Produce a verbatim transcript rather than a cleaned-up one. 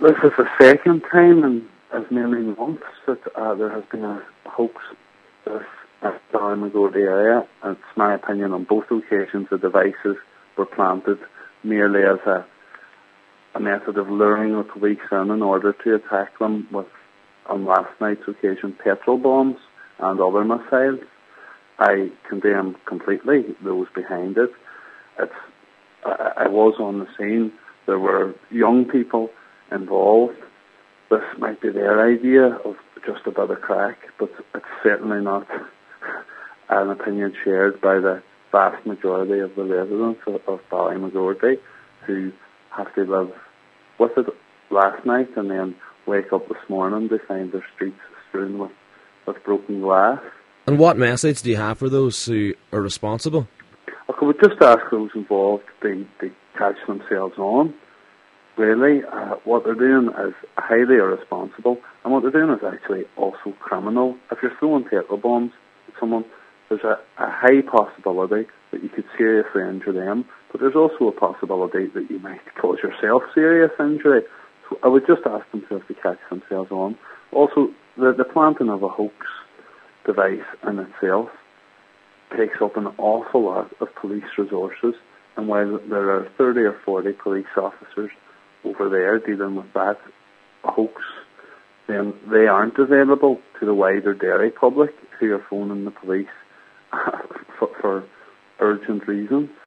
this is the second time in as many months that uh, there has been a hoax this at the Ballymagordy area. And it's my opinion on both occasions the devices were planted merely as a, a method of luring the police in in order to attack them with, on last night's occasion, petrol bombs and other missiles. I condemn completely those behind it. It's, I, I was on the scene. There were young people involved. This might be their idea of just a bit of crack, but it's certainly not an opinion shared by the vast majority of the residents of, of Ballymagordy, who have to live with it last night and then wake up this morning to find their streets strewn with, with broken glass. And what message do you have for those who are responsible? I would just ask those involved to, to catch themselves on. Really, uh, what they're doing is highly irresponsible, and what they're doing is actually also criminal. If you're throwing petrol bombs at someone, there's a, a high possibility that you could seriously injure them, but there's also a possibility that you might cause yourself serious injury. So I would just ask themselves to catch themselves on. Also, the, the planting of a hoax device in itself takes up an awful lot of police resources, and while there are thirty or forty police officers over there dealing with that hoax, then they aren't available to the wider Derry public who are phoning the police for, for urgent reasons.